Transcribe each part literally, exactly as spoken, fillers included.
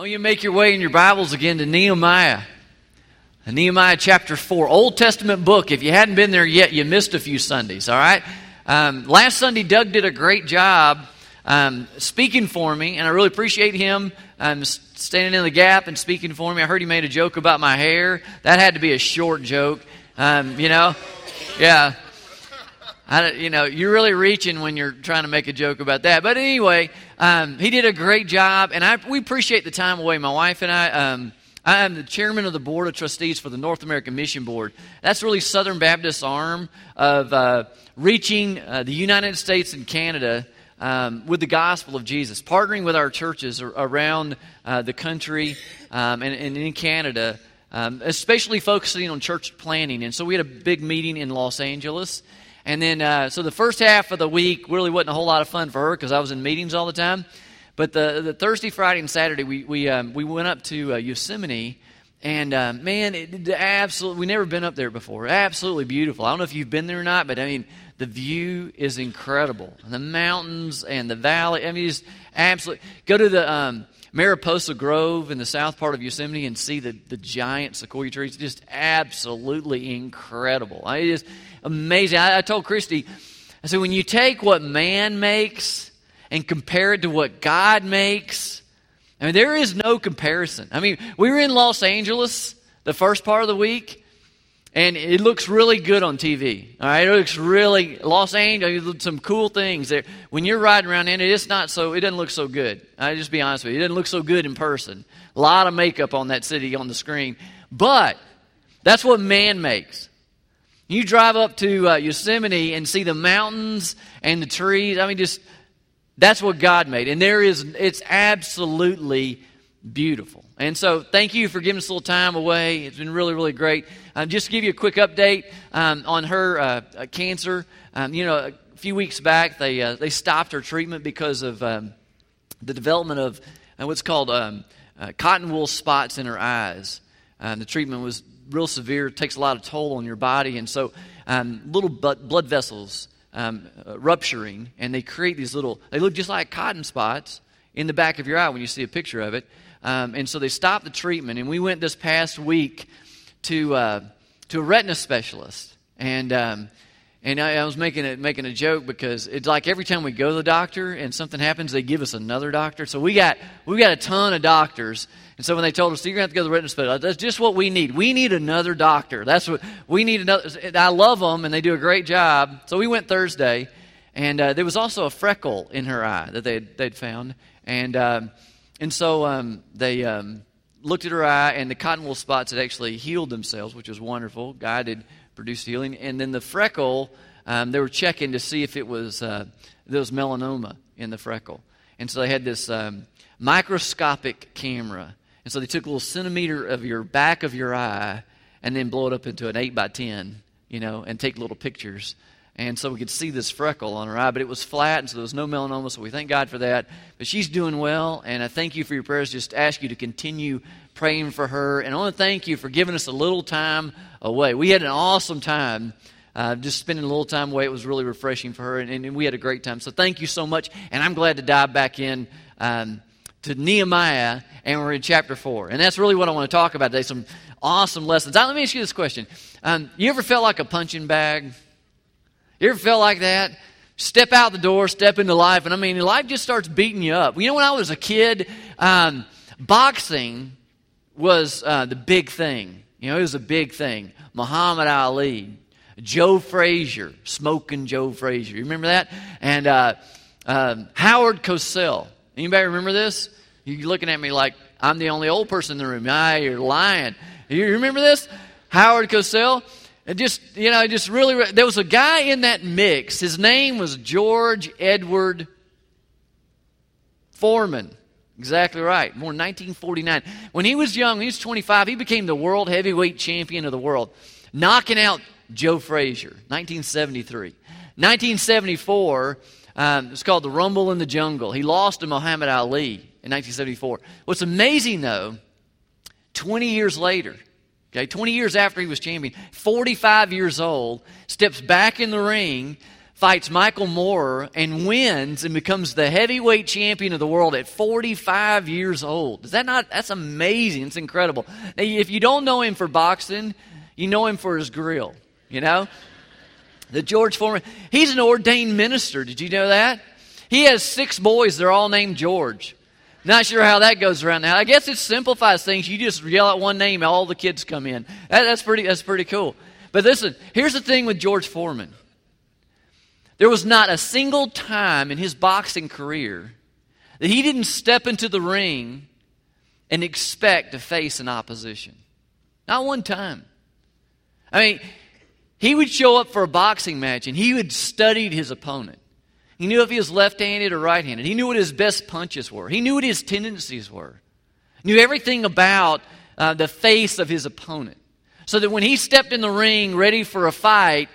want you to make your way in your Bibles again to Nehemiah. Nehemiah chapter four, Old Testament book. If you hadn't been there yet, you missed a few Sundays, all right? Um, last Sunday, Doug did a great job um, speaking for me, and I really appreciate him um, standing in the gap and speaking for me. I heard he made a joke about my hair. That had to be a short joke, um, you know? Yeah. I, you know, you're really reaching when you're trying to make a joke about that. But anyway, um, he did a great job, and I, we appreciate the time away. My wife and I, um, I am the chairman of the Board of Trustees for the North American Mission Board. That's really Southern Baptist's arm of uh, reaching uh, the United States and Canada um, with the gospel of Jesus, partnering with our churches around uh, the country um, and, and in Canada, um, especially focusing on church planning. And so we had a big meeting in Los Angeles. And then, uh, so the first half of the week really wasn't a whole lot of fun for her because I was in meetings all the time. But the, the Thursday, Friday, and Saturday, we we um, we went up to uh, Yosemite, and uh, man, it, absolutely, we've never been up there before. Absolutely beautiful. I don't know if you've been there or not, but I mean, the view is incredible. And the mountains and the valley, I mean, just absolutely. Go to the um, Mariposa Grove in the south part of Yosemite and see the, the giant sequoia trees. Just absolutely incredible. I mean, it's just amazing. I, I told Christy, I said, when you take what man makes and compare it to what God makes, I mean, there is no comparison. I mean, we were in Los Angeles the first part of the week, and it looks really good on T V. All right, it looks really Los Angeles. Some cool things there. When you're riding around in it, it's not so. It doesn't look so good. I just be honest with you, it doesn't look so good in person. A lot of makeup on that city on the screen, but that's what man makes. You drive up to uh, Yosemite and see the mountains and the trees. I mean, just that's what God made, and there is. It's absolutely beautiful. And so thank you for giving us a little time away. It's been really, really great. Um, just to give you a quick update um, on her uh, cancer. Um, you know, a few weeks back, they uh, they stopped her treatment because of um, the development of uh, what's called um, uh, cotton wool spots in her eyes. Uh, the treatment was real severe. It takes a lot of toll on your body. And so um, little blood vessels um, uh, rupturing, and they create these little, they look just like cotton spots in the back of your eye when you see a picture of it. Um, and so they stopped the treatment, and we went this past week to uh, to a retina specialist, and um, and I, I was making a, making a joke because it's like every time we go to the doctor and something happens, they give us another doctor. So we got we got a ton of doctors, and so when they told us you're gonna have to go to the retina specialist, that's just what we need. We need another doctor. That's what we need. Another. I love them, and they do a great job. So we went Thursday, and uh, there was also a freckle in her eye that they they'd found, and. Um, And so um, they um, looked at her eye, and the cotton wool spots had actually healed themselves, which was wonderful. God had produced healing. And then the freckle, um, they were checking to see if it was uh, there was melanoma in the freckle. And so they had this um, microscopic camera. And so they took a little centimeter of your back of your eye and then blow it up into an eight by ten, you know, and take little pictures. And so we could see this freckle on her eye, but it was flat, and so there was no melanoma, so we thank God for that. But she's doing well, and I thank you for your prayers. Just ask you to continue praying for her. And I want to thank you for giving us a little time away. We had an awesome time uh, just spending a little time away. It was really refreshing for her, and, and we had a great time. So thank you so much, and I'm glad to dive back in um, to Nehemiah, and we're in chapter four. And that's really what I want to talk about today, some awesome lessons. Now, let me ask you this question. Um, you ever felt like a punching bag? You ever felt like that? Step out the door, step into life, and I mean, life just starts beating you up. You know, when I was a kid, um, boxing was uh, the big thing. You know, it was a big thing. Muhammad Ali, Joe Frazier, smoking Joe Frazier. You remember that? And uh, uh, Howard Cosell. Anybody remember this? You're looking at me like I'm the only old person in the room. Ah, you're lying. You remember this? Howard Cosell. And just, you know, just really, there was a guy in that mix. His name was George Edward Foreman. Exactly right. Born in nineteen forty-nine. When he was young, he was twenty-five, he became the world heavyweight champion of the world, knocking out Joe Frazier, nineteen seventy-three. nineteen seventy-four, um, it's called the Rumble in the Jungle. He lost to Muhammad Ali in nineteen seventy-four. What's amazing, though, twenty years later, okay, twenty years after he was champion, forty-five years old, steps back in the ring, fights Michael Moorer and wins and becomes the heavyweight champion of the world at forty-five years old. Is that not, that's amazing. It's incredible. Now, if you don't know him for boxing, you know him for his grill, you know? The George Foreman, he's an ordained minister. Did you know that? He has six boys. They're all named George. Not sure how that goes around now. I guess it simplifies things. You just yell out one name, all the kids come in. That, that's pretty. That's pretty cool. But listen, here's the thing with George Foreman. There was not a single time in his boxing career that he didn't step into the ring and expect to face an opposition. Not one time. I mean, he would show up for a boxing match and he would study his opponent. He knew if he was left-handed or right-handed. He knew what his best punches were. He knew what his tendencies were. He knew everything about uh, the face of his opponent. So that when he stepped in the ring ready for a fight,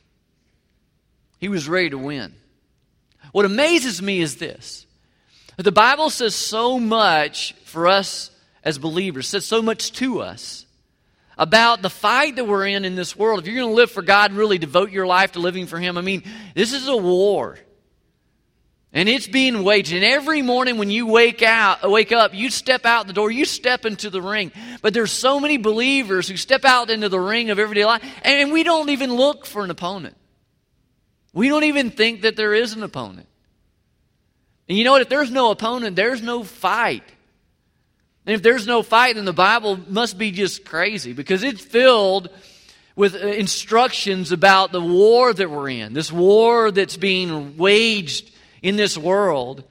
he was ready to win. What amazes me is this. The Bible says so much for us as believers, says so much to us about the fight that we're in in this world. If you're going to live for God, really devote your life to living for Him, I mean, this is a war. And it's being waged. And every morning when you wake out, wake up, you step out the door, you step into the ring. But there's so many believers who step out into the ring of everyday life, and we don't even look for an opponent. We don't even think that there is an opponent. And you know what? If there's no opponent, there's no fight. And if there's no fight, then the Bible must be just crazy, because it's filled with instructions about the war that we're in, this war that's being waged in this world,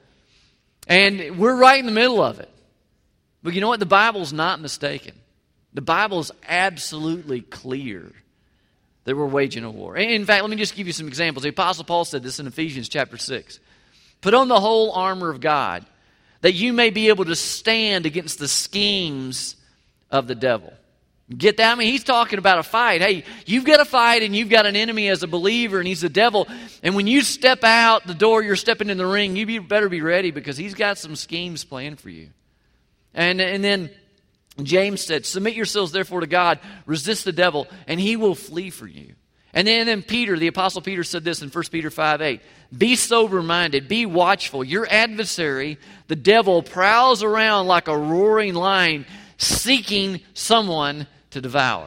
and we're right in the middle of it. But you know what? The Bible's not mistaken. The Bible's absolutely clear that we're waging a war. In fact, let me just give you some examples. The Apostle Paul said this in Ephesians chapter six. Put on the whole armor of God, that you may be able to stand against the schemes of the devil. Get that? I mean, he's talking about a fight. Hey, you've got a fight and you've got an enemy as a believer, and he's the devil. And when you step out the door, you're stepping in the ring, you be, better be ready, because he's got some schemes planned for you. And, and then James said, submit yourselves therefore to God, resist the devil, and he will flee for you. And then, and then Peter, the Apostle Peter said this in First Peter five eight. Be sober-minded, be watchful. Your adversary, the devil, prowls around like a roaring lion, seeking someone to devour.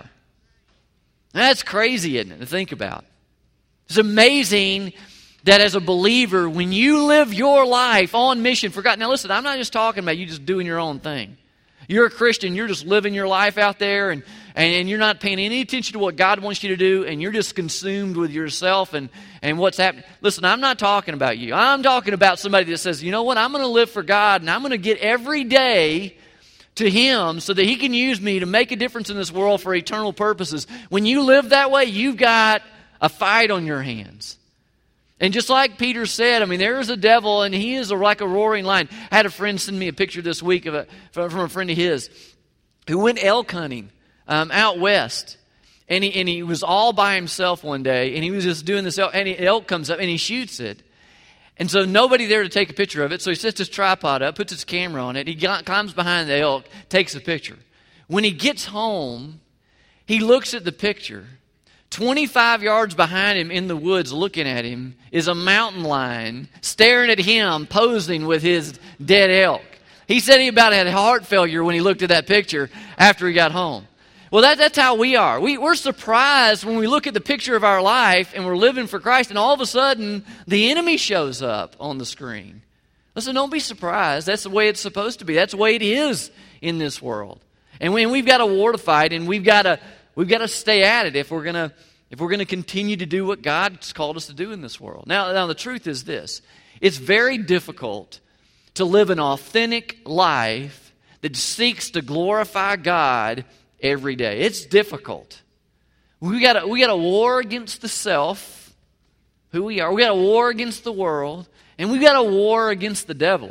Now, that's crazy, isn't it, to think about? It's amazing that as a believer, when you live your life on mission for God. Now listen, I'm not just talking about you just doing your own thing. You're a Christian, you're just living your life out there, and, and you're not paying any attention to what God wants you to do, and you're just consumed with yourself and, and what's happening. Listen, I'm not talking about you. I'm talking about somebody that says, you know what, I'm going to live for God, and I'm going to get every day to Him so that He can use me to make a difference in this world for eternal purposes. When you live that way, you've got a fight on your hands. And just like Peter said, I mean, there is a devil, and he is a, like a roaring lion. I had a friend send me a picture this week of a, from a friend of his who went elk hunting um, out west. And he, and he was all by himself one day, and he was just doing this elk, and the elk comes up, and he shoots it. And so nobody there to take a picture of it, so he sets his tripod up, puts his camera on it, he got, climbs behind the elk, takes a picture. When he gets home, he looks at the picture. twenty-five yards behind him in the woods looking at him is a mountain lion staring at him, posing with his dead elk. He said he about had heart failure when he looked at that picture after he got home. Well, that, that's how we are. We, we're surprised when we look at the picture of our life and we're living for Christ, and all of a sudden the enemy shows up on the screen. Listen, don't be surprised. That's the way it's supposed to be. That's the way it is in this world. And when we've got a war to fight, and we've got to we've got to stay at it if we're gonna if we're gonna continue to do what God's called us to do in this world. Now, now the truth is this: it's very difficult to live an authentic life that seeks to glorify God every day. It's difficult. We got a, we got a war against the self, who we are. We got a war against the world, and we got a war against the devil.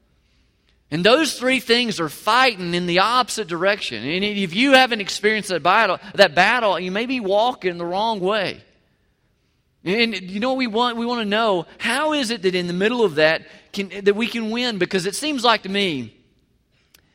And those three things are fighting in the opposite direction. And if you haven't experienced that battle, that battle, you may be walking the wrong way. And you know what we want? We want to know, how is it that in the middle of that can, that we can win? Because it seems like to me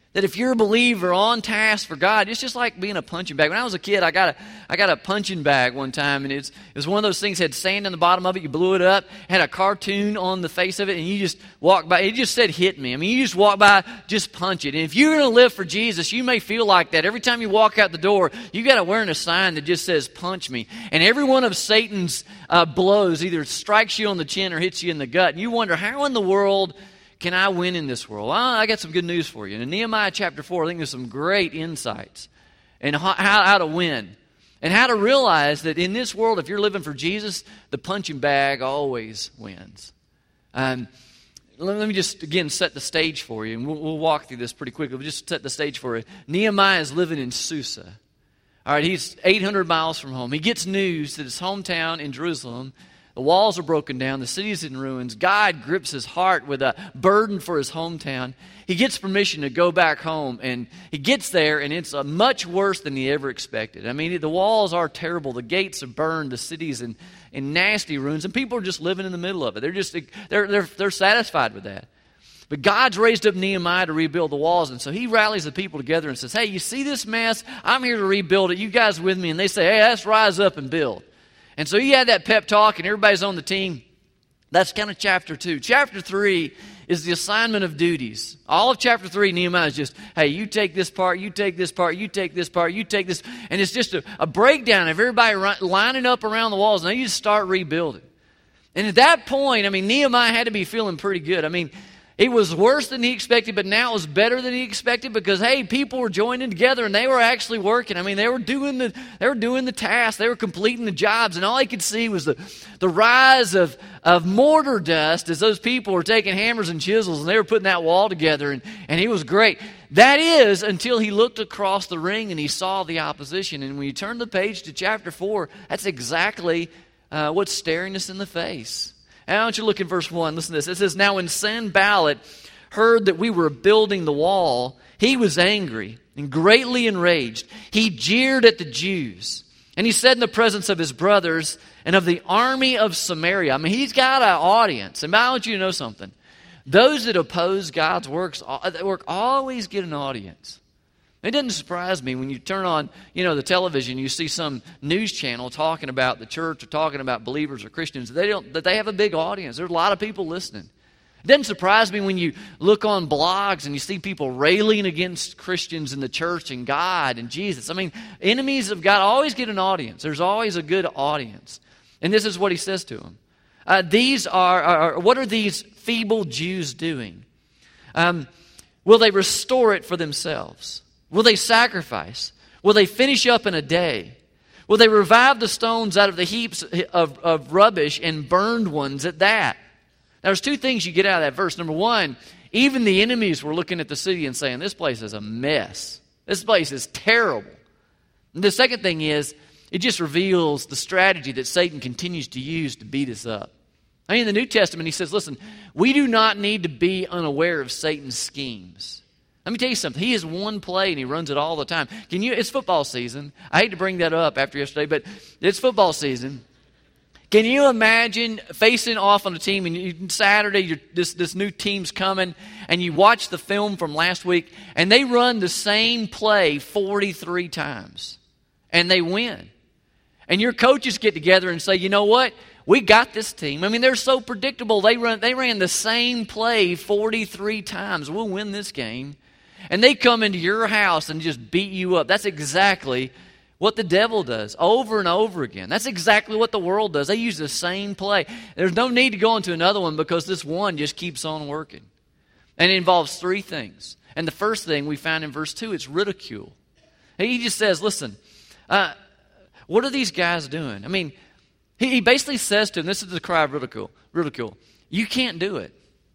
That if you're a believer on task for God, it's just like being a punching bag. When I was a kid, I got a I got a punching bag one time, and it's, it was one of those things that had sand in the bottom of it. You blew it up, had a cartoon on the face of it, and you just walk by. It just said, hit me. I mean, you just walk by, just punch it. And if you're going to live for Jesus, you may feel like that. Every time you walk out the door, you got to wear a sign that just says, punch me. And every one of Satan's uh, blows either strikes you on the chin or hits you in the gut. And you wonder, how in the world can I win in this world? Well, I got some good news for you. In Nehemiah chapter four, I think there's some great insights in how, how to win and how to realize that in this world, if you're living for Jesus, the punching bag always wins. Um, let me just, again, set the stage for you, and we'll, we'll walk through this pretty quickly. We'll just set the stage for you. Nehemiah is living in Susa. All right, he's eight hundred miles from home. He gets news that his hometown in Jerusalem, the walls are broken down. The city is in ruins. God grips his heart with a burden for his hometown. He gets permission to go back home, and he gets there, and it's uh, much worse than he ever expected. I mean, the walls are terrible. The gates are burned. The city's in, in nasty ruins, and people are just living in the middle of it. They're just they're they're they're satisfied with that. But God's raised up Nehemiah to rebuild the walls, and so he rallies the people together and says, "Hey, you see this mess? I'm here to rebuild it. You guys with me?" And they say, "Hey, let's rise up and build." And so he had that pep talk, and everybody's on the team. That's kind of chapter two. Chapter three is the assignment of duties. All of chapter three, Nehemiah is just, hey, you take this part, you take this part, you take this part, you take this. And it's just a, a breakdown of everybody lining up around the walls, and they just start rebuilding. And at that point, I mean, Nehemiah had to be feeling pretty good. I mean, it was worse than he expected, but now it was better than he expected because, hey, people were joining together and they were actually working. I mean, they were doing the they were doing the tasks, they were completing the jobs, and all he could see was the, the rise of, of mortar dust as those people were taking hammers and chisels and they were putting that wall together, and, and he was great. That is until he looked across the ring and he saw the opposition. And when you turn the page to chapter four, that's exactly uh, what's staring us in the face. And I want you to look in verse one. Listen to this. It says, "Now when Sanballat heard that we were building the wall, he was angry and greatly enraged. He jeered at the Jews. And he said in the presence of his brothers and of the army of Samaria," I mean, he's got an audience. And I want you to know something. Those that oppose God's works, work always get an audience. It doesn't surprise me when you turn on, you know, the television, you see some news channel talking about the church or talking about believers or Christians. They don't, that they have a big audience. There's a lot of people listening. It doesn't surprise me when you look on blogs and you see people railing against Christians in the church and God and Jesus. I mean, enemies of God always get an audience. There's always a good audience. And this is what he says to them. Uh, these are, are, what are these feeble Jews doing? Um, will they restore it for themselves? Will they sacrifice? Will they finish up in a day? Will they revive the stones out of the heaps of, of rubbish and burned ones at that? Now, there's two things you get out of that verse. Number one, even the enemies were looking at the city and saying, this place is a mess. This place is terrible. And the second thing is, it just reveals the strategy that Satan continues to use to beat us up. I mean, in the New Testament, he says, listen, we do not need to be unaware of Satan's schemes. Let me tell you something. He has one play and he runs it all the time. Can you? It's football season. I hate to bring that up after yesterday, but it's football season. Can you imagine facing off on a team and you, Saturday you're, this, this new team's coming and you watch the film from last week and they run the same play forty-three times and they win. And your coaches get together and say, you know what? We got this team. I mean, they're so predictable. They run. They ran the same play forty-three times. We'll win this game. And they come into your house and just beat you up. That's exactly what the devil does over and over again. That's exactly what the world does. They use the same play. There's no need to go into another one because this one just keeps on working. And it involves three things. And the first thing we find in verse two, it's ridicule. He just says, listen, uh, what are these guys doing? I mean, he, he basically says to them, this is the cry of ridicule, ridicule, you can't do it.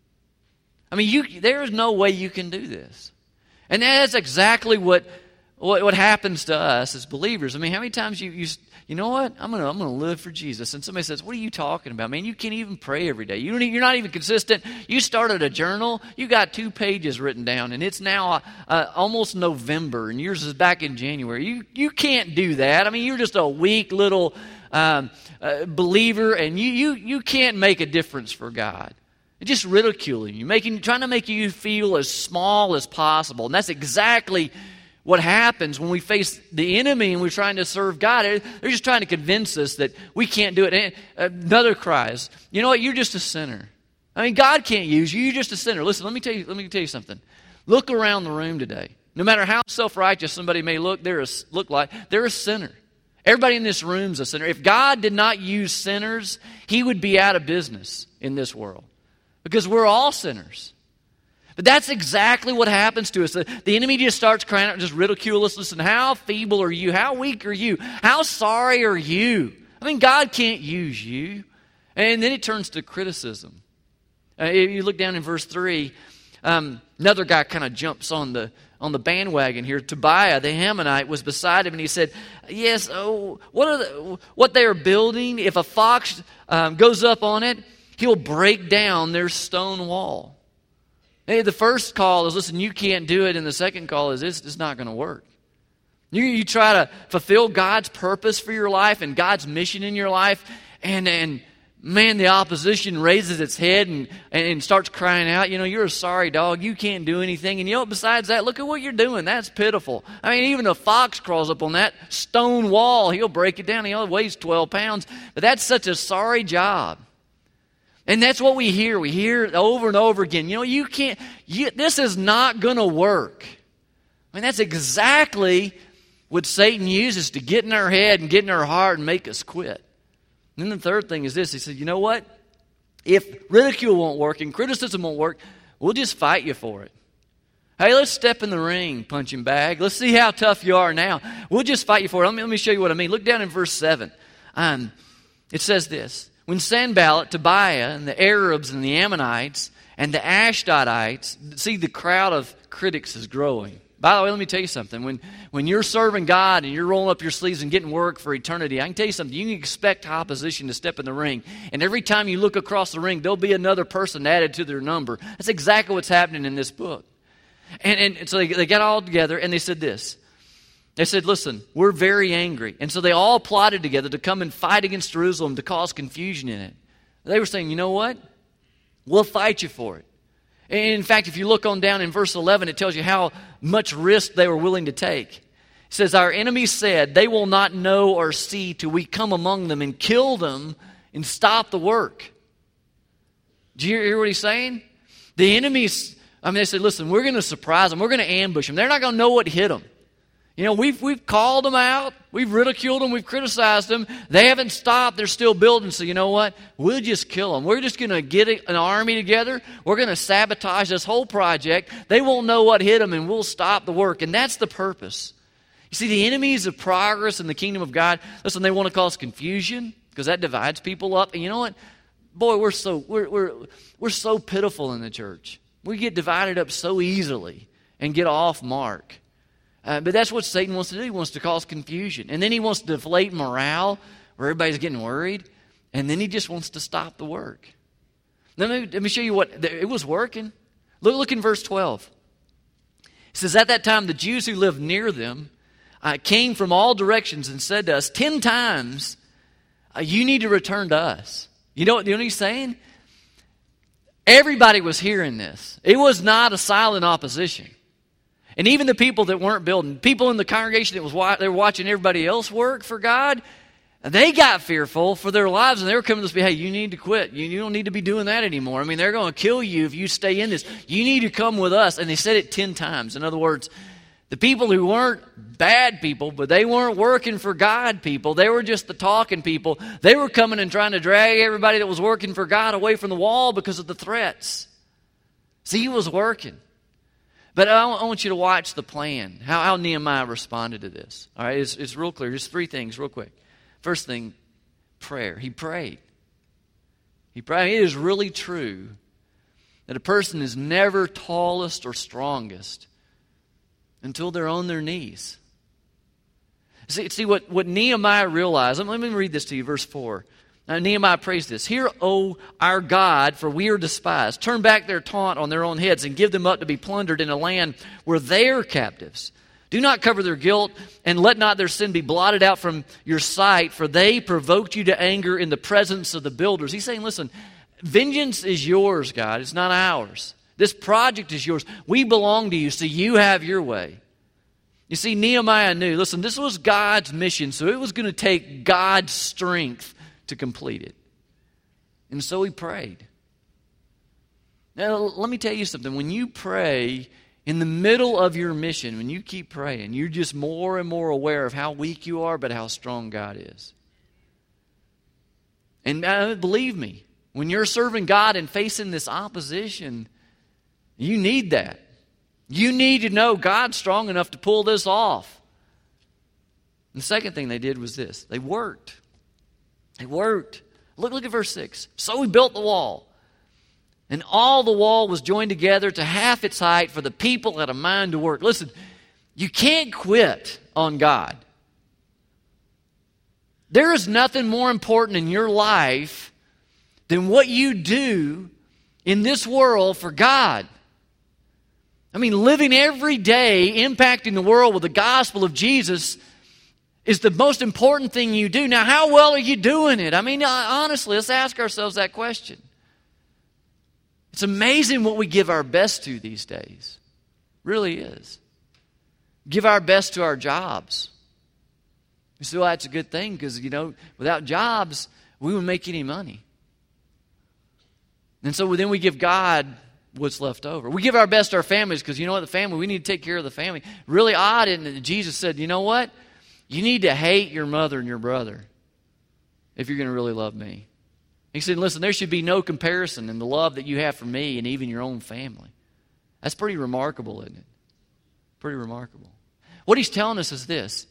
I mean, you, there is no way you can do this. And that's exactly what, what what happens to us as believers. I mean, how many times you you, you know what? I'm gonna I'm gonna live for Jesus, and somebody says, "What are you talking about, man? You can't even pray every day. You don't, you're not even consistent. You started a journal. You got two pages written down, and it's now uh, almost November, and yours is back in January. You you can't do that. I mean, you're just a weak little um, uh, believer, and you you you can't make a difference for God." They're just ridiculing you, making, trying to make you feel as small as possible. And that's exactly what happens when we face the enemy and we're trying to serve God. They're just trying to convince us that we can't do it. And another cries, you know what, you're just a sinner. I mean, God can't use you. You're just a sinner. Listen, let me tell you, let me tell you something. Look around the room today. No matter how self-righteous somebody may look, they're a, look like, they're a sinner. Everybody in this room's a sinner. If God did not use sinners, He would be out of business in this world. Because we're all sinners. But that's exactly what happens to us. The, the enemy just starts crying out and just ridicule us. Listen, how feeble are you? How weak are you? How sorry are you? I mean, God can't use you. And then it turns to criticism. Uh, if you look down in verse three, um, another guy kind of jumps on the on the bandwagon here. Tobiah, the Ammonite, was beside him, and he said, yes, oh, what are the, what they are building, if a fox um, goes up on it, he'll break down their stone wall. Hey, the first call is, listen, you can't do it, and the second call is, it's, it's not going to work. You, you try to fulfill God's purpose for your life and God's mission in your life, and and man, the opposition raises its head and, and starts crying out, you know, you're a sorry dog, you can't do anything. And you know what, besides that, look at what you're doing. That's pitiful. I mean, even a fox crawls up on that stone wall, he'll break it down. He only weighs twelve pounds. But that's such a sorry job. And that's what we hear. We hear it over and over again. You know, you can't, you, this is not going to work. I mean, that's exactly what Satan uses to get in our head and get in our heart and make us quit. And then the third thing is this. He said, you know what? If ridicule won't work and criticism won't work, we'll just fight you for it. Hey, let's step in the ring, punching bag. Let's see how tough you are now. We'll just fight you for it. Let me, let me show you what I mean. Look down in verse seven. Um, it says this. When Sanballat, Tobiah, and the Arabs and the Ammonites and the Ashdodites, see the crowd of critics is growing. By the way, let me tell you something. When, when you're serving God and you're rolling up your sleeves and getting work for eternity, I can tell you something. You can expect opposition to step in the ring. And every time you look across the ring, there'll be another person added to their number. That's exactly what's happening in this book. And, and so they, they got all together and they said this. They said, listen, we're very angry. And so they all plotted together to come and fight against Jerusalem to cause confusion in it. They were saying, you know what? We'll fight you for it. And in fact, if you look on down in verse eleven, it tells you how much risk they were willing to take. It says, our enemies said, they will not know or see till we come among them and kill them and stop the work. Do you hear what he's saying? The enemies, I mean, they said, listen, we're going to surprise them. We're going to ambush them. They're not going to know what hit them. You know, we've we've called them out. We've ridiculed them. We've criticized them. They haven't stopped. They're still building. So you know what? We'll just kill them. We're just going to get an army together. We're going to sabotage this whole project. They won't know what hit them, and we'll stop the work. And that's the purpose. You see, the enemies of progress in the kingdom of God, listen, they want to cause confusion because that divides people up. And you know what? Boy, we're so we're we're we're so pitiful in the church. We get divided up so easily and get off mark. Uh, but that's what Satan wants to do. He wants to cause confusion. And then he wants to deflate morale where everybody's getting worried. And then he just wants to stop the work. Let me, let me show you what, it was working. Look, look in verse twelve. It says, at that time the Jews who lived near them uh, came from all directions and said to us, ten times, uh, you need to return to us. You know, you know what he's saying? Everybody was hearing this. It was not a silent opposition. And even the people that weren't building, people in the congregation that was wa- they were watching everybody else work for God, they got fearful for their lives, and they were coming to us, hey, you need to quit. You, you don't need to be doing that anymore. I mean, they're going to kill you if you stay in this. You need to come with us. And they said it ten times. In other words, the people who weren't bad people, but they weren't working for God people, they were just the talking people. They were coming and trying to drag everybody that was working for God away from the wall because of the threats. See, he was working. But I want you to watch the plan, how, how Nehemiah responded to this. All right, it's, it's real clear. Just three things real quick. First thing, prayer. He prayed. He prayed. It is really true that a person is never tallest or strongest until they're on their knees. See, see what, what Nehemiah realized. Let me read this to you, verse four. Now, Nehemiah prays this. Hear, O our God, for we are despised. Turn back their taunt on their own heads and give them up to be plundered in a land where they are captives. Do not cover their guilt, and let not their sin be blotted out from your sight, for they provoked you to anger in the presence of the builders. He's saying, listen, Vengeance is yours, God. It's not ours. This project is yours. We belong to you, so you have your way. You see, Nehemiah knew, listen, this was God's mission, so it was going to take God's strength to complete it. And so he prayed. Now, let me tell you something. When you pray in the middle of your mission, when you keep praying, you're just more and more aware of how weak you are, but how strong God is. And uh, believe me, when you're serving God and facing this opposition, you need that. You need to know God's strong enough to pull this off. And the second thing they did was this. They worked. They worked. Look, look at verse six. So we built the wall. And all the wall was joined together to half its height, for the people had a mind to work. Listen, you can't quit on God. There is nothing more important in your life than what you do in this world for God. I mean, living every day, impacting the world with the gospel of Jesus is the most important thing you do. Now, how well are you doing it? I mean, honestly, let's ask ourselves that question. It's amazing what we give our best to these days. It really is. Give our best to our jobs. You say, well, that's a good thing because, you know, without jobs, we wouldn't make any money. And so then we give God what's left over. We give our best to our families because, you know what, the family, we need to take care of the family. Really odd, isn't it? Jesus said, you know what? You need to hate your mother and your brother if you're going to really love me. He said, listen, there should be no comparison in the love that you have for me and even your own family. That's pretty remarkable, isn't it? Pretty remarkable. What he's telling us is this.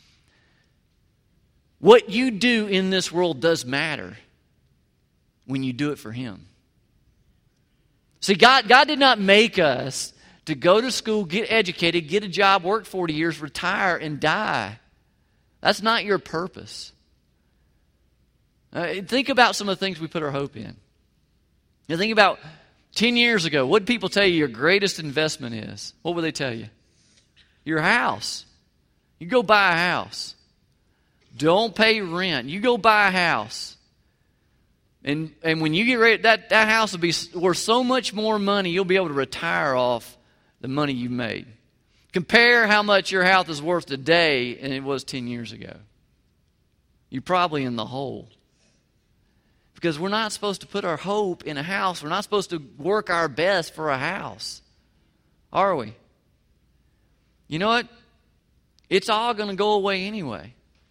What you do in this world does matter when you do it for him. See, God, God did not make us to go to school, get educated, get a job, work forty years, retire, and die. That's not your purpose. Uh, think about some of the things we put our hope in. You think about ten years ago, what did people tell you your greatest investment is? What would they tell you? Your house. You go buy a house. Don't pay rent. You go buy a house. And and when you get ready, that, that house will be worth so much more money, you'll be able to retire off the money you made. Compare how much your house is worth today than it was ten years ago. You're probably in the hole. Because we're not supposed to put our hope in a house. We're not supposed to work our best for a house. Are we? You know what? It's all going to go away anyway.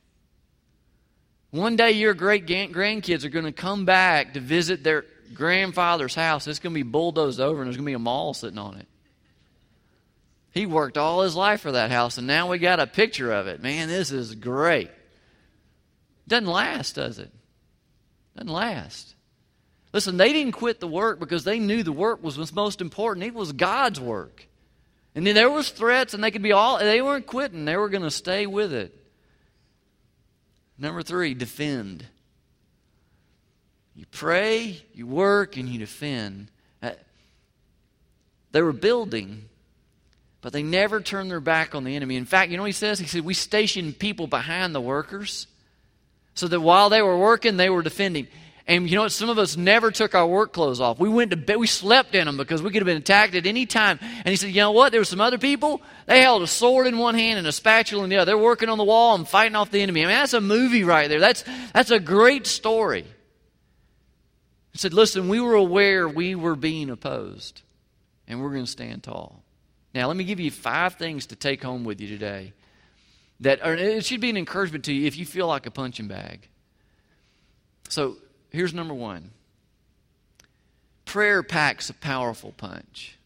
One day your great grandkids are going to come back to visit their grandfather's house. It's going to be bulldozed over and there's going to be a mall sitting on it. He worked all his life for that house and now we got a picture of it. Man, this is great. Doesn't last, does it? Doesn't last. Listen, they didn't quit the work because they knew the work was what's most important. It was God's work. And then there was threats and they could be all, they weren't quitting. They were going to stay with it. Number three, defend. You pray, you work, and you defend. They were building, but they never turned their back on the enemy. In fact, you know what he says? He said, we stationed people behind the workers so that while they were working, they were defending. And you know what? Some of us never took our work clothes off. We went to bed, we slept in them because we could have been attacked at any time. And he said, you know what? There were some other people, they held a sword in one hand and a spatula in the other. They're working on the wall and fighting off the enemy. I mean, that's a movie right there. That's, that's a great story. He said, listen, we were aware we were being opposed, and we're going to stand tall. Now, let me give you five things to take home with you today. That are, it should be an encouragement to you if you feel like a punching bag. So, here's number one. Prayer packs a powerful punch.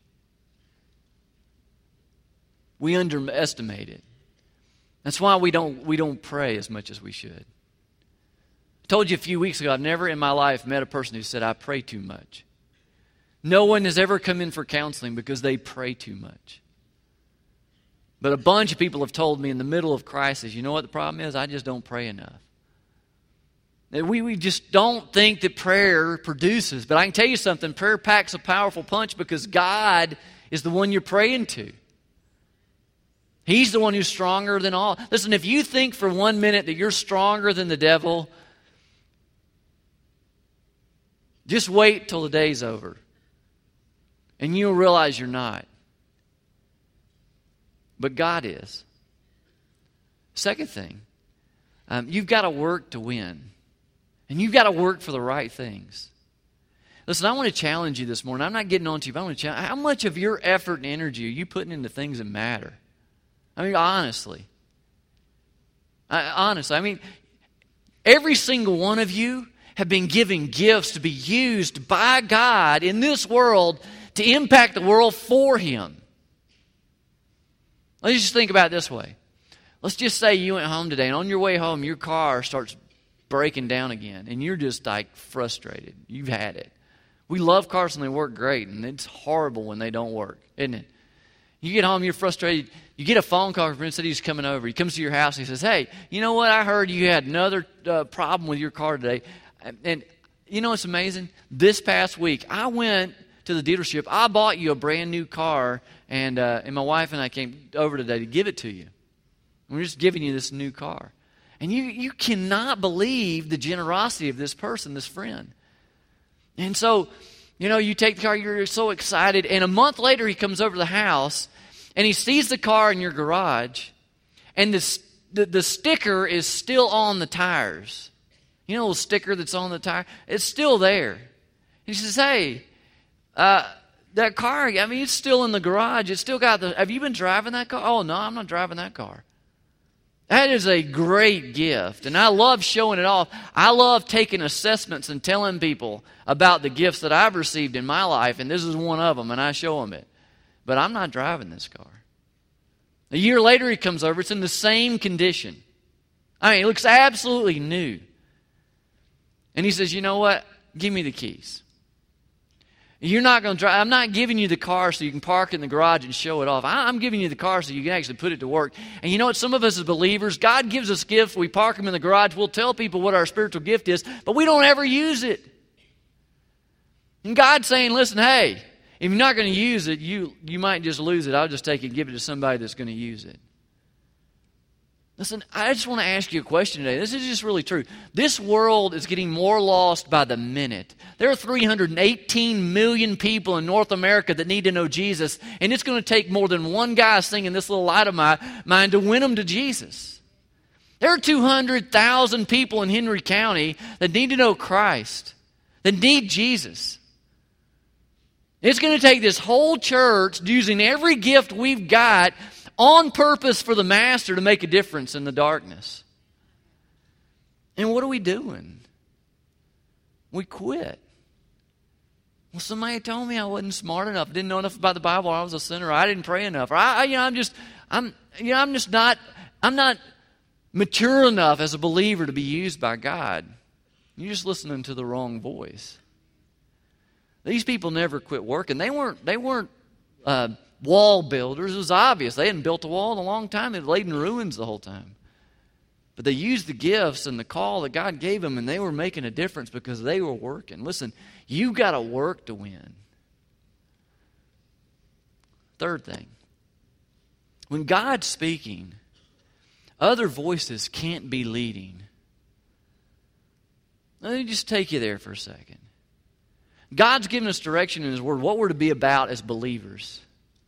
We underestimate it. That's why we don't, we don't pray as much as we should. I told you a few weeks ago, I've never in my life met a person who said, I pray too much. No one has ever come in for counseling because they pray too much. But a bunch of people have told me in the middle of crisis, you know what the problem is? I just don't pray enough. We, we just don't think that prayer produces. But I can tell you something, prayer packs a powerful punch because God is the one you're praying to. He's the one who's stronger than all. Listen, if you think for one minute that you're stronger than the devil, Just wait till the day's over. And you'll realize you're not. But God is. Second thing, um, you've got to work to win. And you've got to work for the right things. Listen, I want to challenge you this morning. I'm not getting on to you, but I want to challenge. How much of your effort and energy are you putting into things that matter? I mean, honestly. I, honestly, I mean, every single one of you have been given gifts to be used by God in this world to impact the world for Him. Let's just think about it this way. Let's just say you went home today, and on your way home, your car starts breaking down again, and you're just like frustrated. You've had it. We love cars when they work great, and it's horrible when they don't work, isn't it? You get home, you're frustrated. You get a phone call from a friend, said he's coming over. He comes to your house, and he says, hey, you know what? I heard you had another uh, problem with your car today. And, and you know what's amazing? This past week, I went to the dealership. I bought you a brand new car, and uh, and my wife and I came over today to give it to you. We're just giving you this new car. And you, you cannot believe the generosity of this person, this friend. And so, you know, you take the car, you're so excited, and a month later he comes over to the house, and he sees the car in your garage, and the, the, the sticker is still on the tires. You know the sticker that's on the tire? It's still there. He says, hey, uh, that car, I mean, it's still in the garage. It's still got the, have you been driving that car? Oh, no, I'm not driving that car. That is a great gift, and I love showing it off. I love taking assessments and telling people about the gifts that I've received in my life, and this is one of them, and I show them it. But I'm not driving this car. A year later he comes over. It's in the same condition. I mean, it looks absolutely new. And he says, you know what? Give me the keys. You're not going to drive. I'm not giving you the car so you can park in the garage and show it off. I'm giving you the car so you can actually put it to work. And you know what? Some of us as believers, God gives us gifts. We park them in the garage. We'll tell people what our spiritual gift is, but we don't ever use it. And God's saying, listen, hey, if you're not going to use it, you, you might just lose it. I'll just take it and give it to somebody that's going to use it. Listen, I just want to ask you a question today. This is just really true. This world is getting more lost by the minute. There are three hundred eighteen million people in North America that need to know Jesus, and it's going to take more than one guy singing This Little Light of My Mine to win them to Jesus. There are two hundred thousand people in Henry County that need to know Christ, that need Jesus. It's going to take this whole church using every gift we've got on purpose for the Master to make a difference in the darkness. And what are we doing? We quit. Well, somebody told me I wasn't smart enough, didn't know enough about the Bible, or I was a sinner, or I didn't pray enough, or I, you know, I'm just, I'm, you know, I'm just not, I'm not mature enough as a believer to be used by God. You're just listening to the wrong voice. These people never quit working. They weren't. They weren't. Uh, Wall builders. It was obvious. They hadn't built a wall in a long time. They laid in ruins the whole time. But they used the gifts and the call that God gave them, and they were making a difference because they were working. Listen, you got to work to win. Third thing. When God's speaking, other voices can't be leading. Let me just take you there for a second. God's given us direction in His Word, what we're to be about as believers.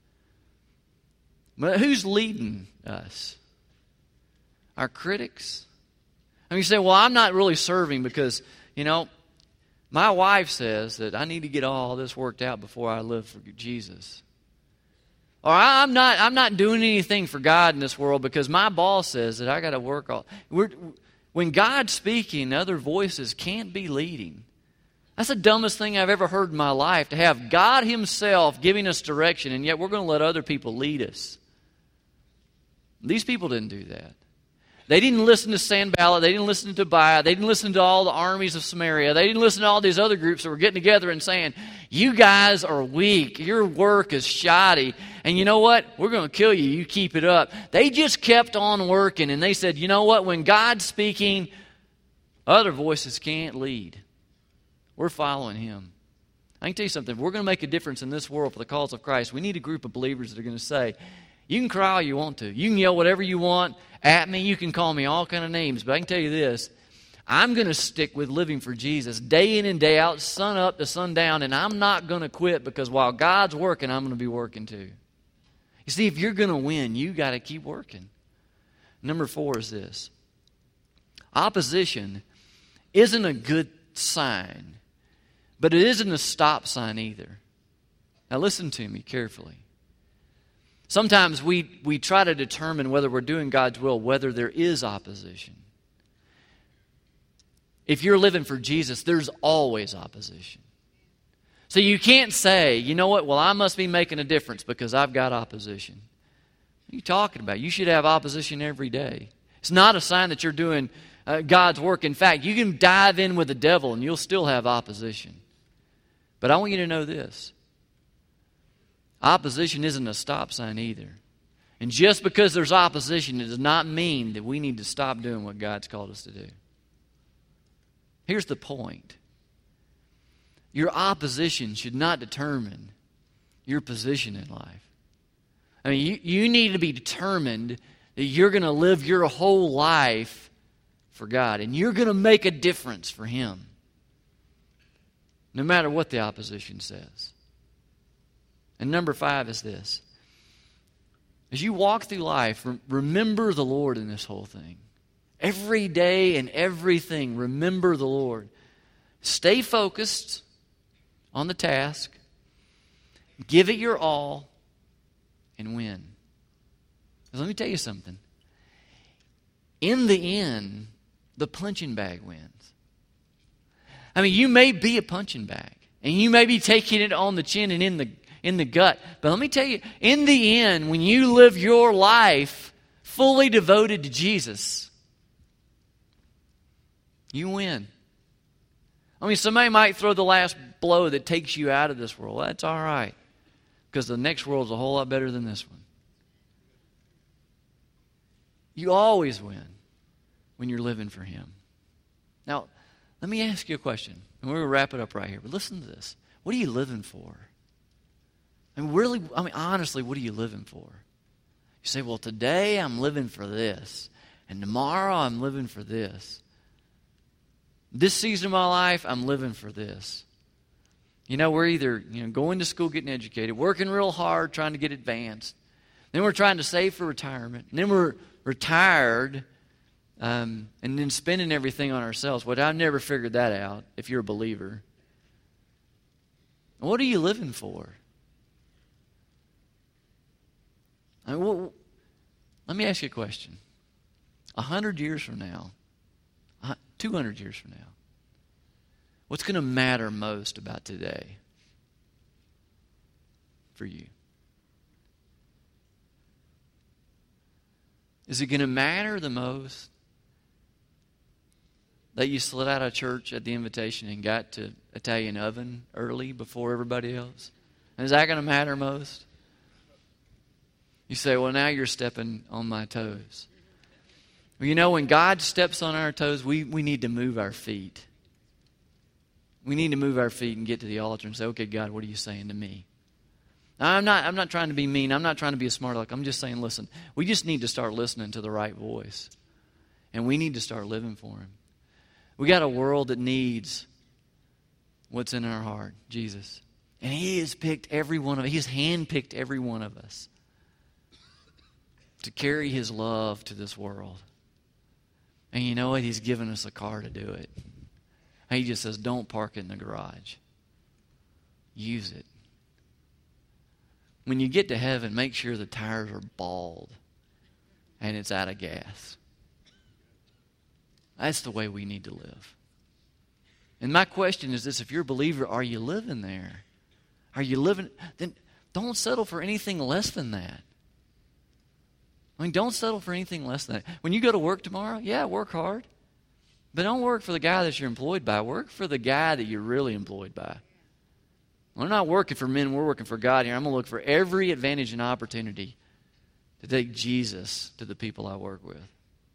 But who's leading us? Our critics? I mean, you say, well, I'm not really serving because, you know, my wife says that I need to get all this worked out before I live for Jesus. Or I'm not I'm not doing anything for God in this world because my boss says that I got to work all. We're, when God's speaking, other voices can't be leading. That's the dumbest thing I've ever heard in my life, to have God Himself giving us direction, and yet we're going to let other people lead us. These people didn't do that. They didn't listen to Sanballat. They didn't listen to Tobiah. They didn't listen to all the armies of Samaria. They didn't listen to all these other groups that were getting together and saying, you guys are weak. Your work is shoddy. And you know what? We're going to kill you. You keep it up. They just kept on working. And they said, you know what? When God's speaking, other voices can't lead. We're following Him. I can tell you something. If we're going to make a difference in this world for the cause of Christ, we need a group of believers that are going to say, you can cry all you want to. You can yell whatever you want at me. You can call me all kind of names. But I can tell you this. I'm going to stick with living for Jesus day in and day out, sun up to sundown, and I'm not going to quit because while God's working, I'm going to be working too. You see, if you're going to win, you got to keep working. Number four is this. Opposition isn't a good sign, but it isn't a stop sign either. Now listen to me carefully. Sometimes we, we try to determine whether we're doing God's will, whether there is opposition. If you're living for Jesus, there's always opposition. So you can't say, you know what, well, I must be making a difference because I've got opposition. What are you talking about? You should have opposition every day. It's not a sign that you're doing uh, God's work. In fact, you can dive in with the devil and you'll still have opposition. But I want you to know this. Opposition isn't a stop sign either. And just because there's opposition, it does not mean that we need to stop doing what God's called us to do. Here's the point. Your opposition should not determine your position in life. I mean, you, you need to be determined that you're going to live your whole life for God. And you're going to make a difference for Him. No matter what the opposition says. And number five is this. As you walk through life, remember the Lord in this whole thing. Every day and everything, remember the Lord. Stay focused on the task. Give it your all and win. Because let me tell you something. In the end, the punching bag wins. I mean, you may be a punching bag. And you may be taking it on the chin and in the, in the gut. But let me tell you, in the end, when you live your life fully devoted to Jesus, you win. I mean, somebody might throw the last blow that takes you out of this world. That's all right. Because the next world's a whole lot better than this one. You always win when you're living for Him. Now, let me ask you a question. And we're going to wrap it up right here. But listen to this. What are you living for? I mean, really, I mean, honestly, what are you living for? You say, well, today I'm living for this. And tomorrow I'm living for this. This season of my life, I'm living for this. You know, we're either you know going to school, getting educated, working real hard, trying to get advanced. Then we're trying to save for retirement. And then we're retired um, and then spending everything on ourselves. Well, I've never figured that out if you're a believer. What are you living for? I mean, well, let me ask you a question. A hundred years from now, two hundred years from now, what's going to matter most about today for you? Is it going to matter the most that you slid out of church at the invitation and got to Italian oven early before everybody else? And is that going to matter most? You say, well, now you're stepping on my toes. Well, you know, when God steps on our toes, we, we need to move our feet. We need to move our feet and get to the altar and say, okay, God, what are you saying to me? Now, I'm not, I'm not trying to be mean. I'm not trying to be a smart aleck. I'm just saying, listen, we just need to start listening to the right voice. And we need to start living for Him. We got a world that needs what's in our heart, Jesus. And He has picked every one of us. He has handpicked every one of us to carry His love to this world. And you know what? He's given us a car to do it. He just says, don't park it in the garage. Use it. When you get to heaven, make sure the tires are bald and it's out of gas. That's the way we need to live. And my question is this: if you're a believer, are you living there? Are you living? Then don't settle for anything less than that. I mean, don't settle for anything less than that. When you go to work tomorrow, yeah, work hard. But don't work for the guy that you're employed by. Work for the guy that you're really employed by. We're not working for men. We're working for God here. I'm going to look for every advantage and opportunity to take Jesus to the people I work with.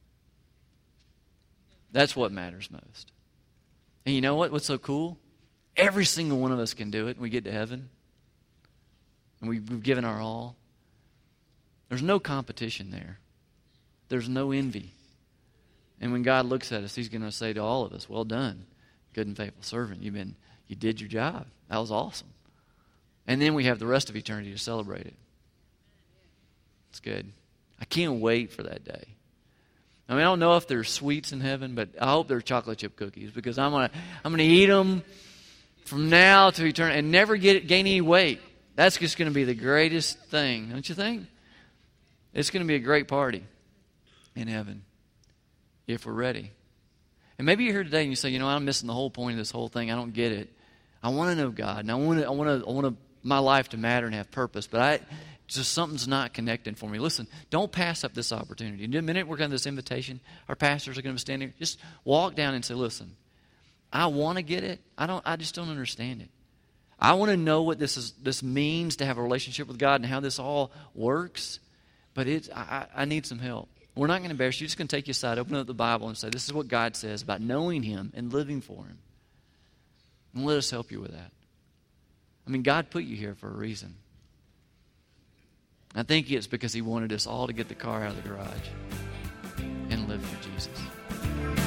That's what matters most. And you know what? What's so cool? Every single one of us can do it when we get to heaven. And we've given our all. There's no competition there. There's no envy. And when God looks at us, He's going to say to all of us, well done, good and faithful servant. You've been, you did your job. That was awesome. And then we have the rest of eternity to celebrate it. It's good. I can't wait for that day. I mean, I don't know if there's sweets in heaven, but I hope there's chocolate chip cookies, because I'm gonna I'm gonna eat them from now to eternity and never get gain any weight. That's just going to be the greatest thing, don't you think? It's going to be a great party in heaven if we're ready. And maybe you're here today and you say, you know, I'm missing the whole point of this whole thing. I don't get it. I want to know God, and I want to I want to I want to my life to matter and have purpose, but I just something's not connecting for me. Listen, don't pass up this opportunity. In a minute, we're going to this invitation. Our pastors are going to stand here. Just walk down and say, listen, I want to get it. I don't. I just don't understand it. I want to know what this is. This means to have a relationship with God and how this all works. But it's. I, I need some help. We're not going to embarrass you. You're just going to take you aside, open up the Bible, and say, this is what God says about knowing Him and living for Him. And let us help you with that. I mean, God put you here for a reason. I think it's because He wanted us all to get the car out of the garage and live for Jesus.